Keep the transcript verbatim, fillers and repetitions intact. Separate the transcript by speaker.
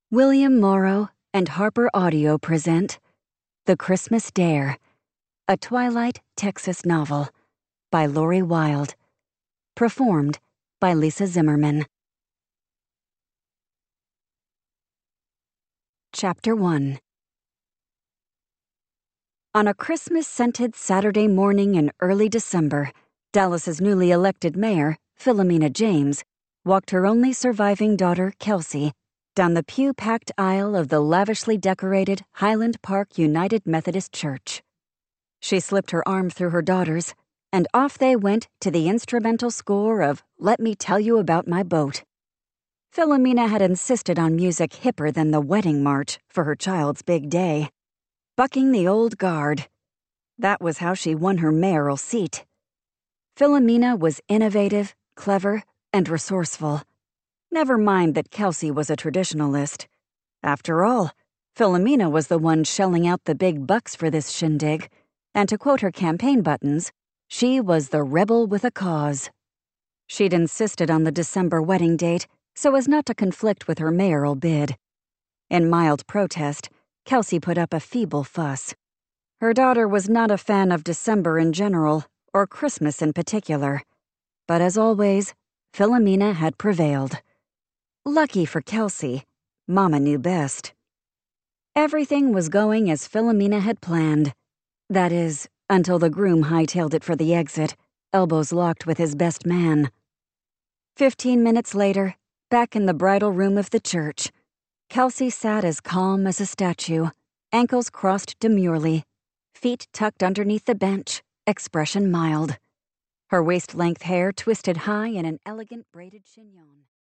Speaker 1: William Morrow and Harper Audio present The Christmas Dare, a Twilight, Texas novel by Lori Wilde, performed by Lisa Zimmerman. Chapter one. On a Christmas-scented Saturday morning in early December, Dallas's newly elected mayor, Philomena James, walked her only surviving daughter, Kelsey, down the pew-packed aisle of the lavishly decorated Highland Park United Methodist Church. She slipped her arm through her daughter's, and off they went to the instrumental score of Let Me Tell You About My Boat. Philomena had insisted on music hipper than the wedding march for her child's big day. Bucking the old guard. That was how she won her mayoral seat. Philomena was innovative, clever, and resourceful. Never mind that Kelsey was a traditionalist. After all, Philomena was the one shelling out the big bucks for this shindig, and to quote her campaign buttons, she was the rebel with a cause. She'd insisted on the December wedding date so as not to conflict with her mayoral bid. In mild protest, Kelsey put up a feeble fuss. Her daughter was not a fan of December in general, or Christmas in particular. But as always, Philomena had prevailed. Lucky for Kelsey, Mama knew best. Everything was going as Philomena had planned. That is, until the groom hightailed it for the exit, elbows locked with his best man. Fifteen minutes later, back in the bridal room of the church, Kelsey sat as calm as a statue, ankles crossed demurely, feet tucked underneath the bench, expression mild. Her waist-length hair twisted high in an elegant braided chignon.